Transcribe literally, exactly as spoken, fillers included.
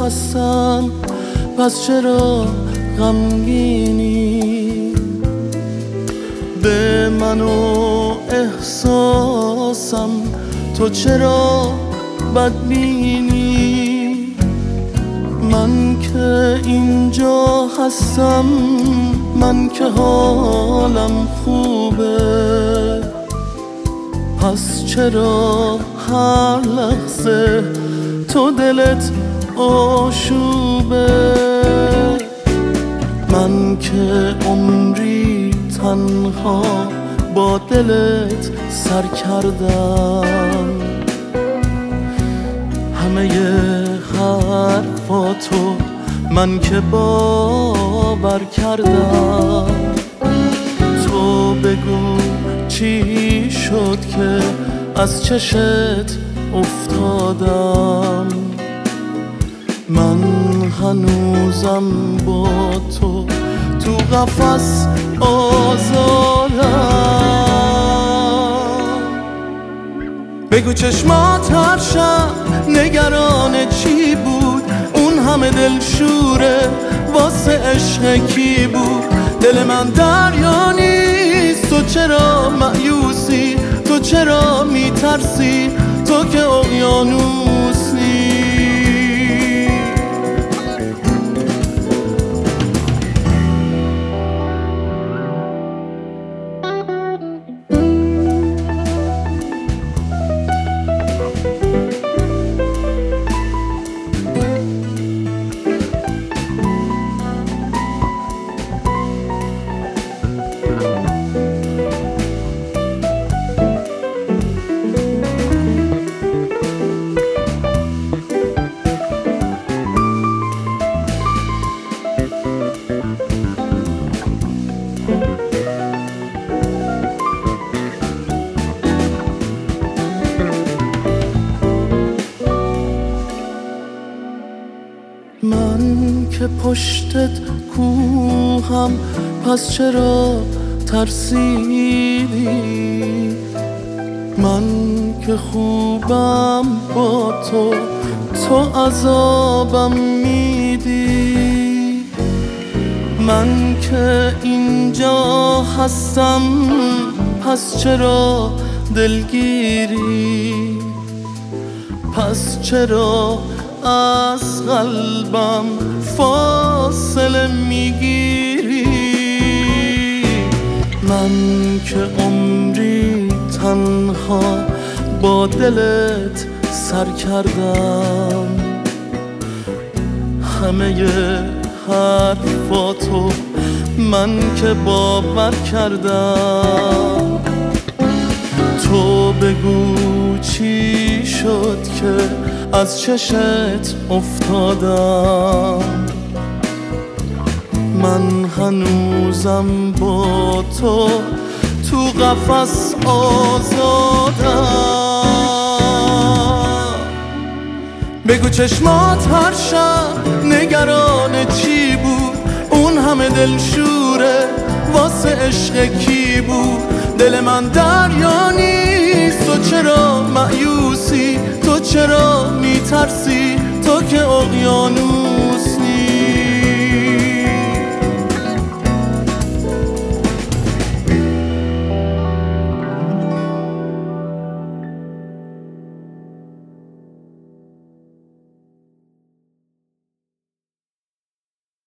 هستم، پس چرا غمگینی؟ به من و احساسم تو چرا بدبینی؟ من که اینجا هستم، من که حالم خوبه، پس چرا هر لحظه تو دلت آشوبه؟ من که عمری تنها با دلت سر کردم، همه حرفاتو من که باور کردم. تو بگو چی شد که از چشت افتادم؟ من هنوزم با تو تو قفس آزادم. بگو چشمات هر شب نگران چی بود؟ اون همه دلشوره واسه عشق کی بود؟ دل من دریا نیست، تو چرا مایوسی؟ تو چرا میترسی؟ تو که اقیانوسی. من که پشتت کوهم، پس چرا ترسیدی؟ من که خوبم با تو، تو عذابم میدی. من که اینجا هستم، پس چرا دلگیری؟ پس چرا از قلبم فاصله میگیری؟ من که عمری تنها با دلت سر کردم، همه حرفاتو من که باور کردم. تو بگو چی شد که از چشت افتادم؟ من هنوزم با تو تو قفس آزادم. بگو چشمات هر شب نگران چی بود؟ اون همه دلشوره واسه عشق کی بود؟ دل من دریا نیست، تو چرا مایوسی؟ تو چرا میترسی؟ تو که اقیانوسی.